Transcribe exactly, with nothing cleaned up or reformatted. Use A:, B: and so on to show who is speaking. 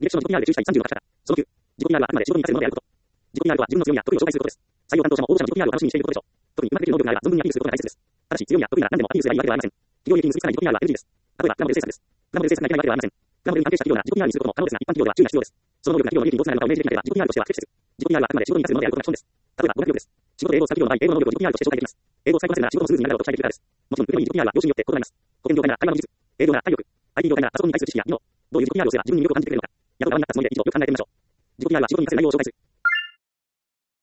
A: ディレクション自己 ピーアール で注意したいさんじゅうの書き方。そのきゅう、自己 ピーアール はあくまで仕事に活かせるものであること。自己 ピーアール とは自分の強みや得意を紹介することです。採用担当者も応募者も自己 ピーアール を楽しみにしていることでしょう。特にうまくできる能力があれば存分にアピールすることが大切です。ただし強みや得意なら何でもアピールすればいいわけではありません。企業履歴に結びつかない自己 ピーアール は エヌジー です。例えばプラモデル制作です。プラモデル制作がいけないわけではありません。プラモデルに関係した企業なら自己 ピーアール にすることも可能ですが、一般企業では注意が必要です。その能力が企業の利益にどうつながるのかを明示できなければ自己 ピーアール としては不適切。自己 ピーアール はあくまで仕事に活かせるものであることが基本です。例えば語学力です。仕事で英語を使う企業の場合、英語の能力を自己 ピーアール として紹介できます。英語を使いこなせるなら仕事もスムーズになると伝えているからです。もちろん、受けのいい自己 ピーアール は業種によって異なります。保険業界なら会話の技術、営業なら体力、アイティー 業界ならパソコンに対する知識や技能、どういう自己 ピーアール をすれば自分に魅力を感じてくれるのか、役場になったつもりで一度よく考えてみましょう。自己 ピーアール は仕事に活かせる内容を紹介する。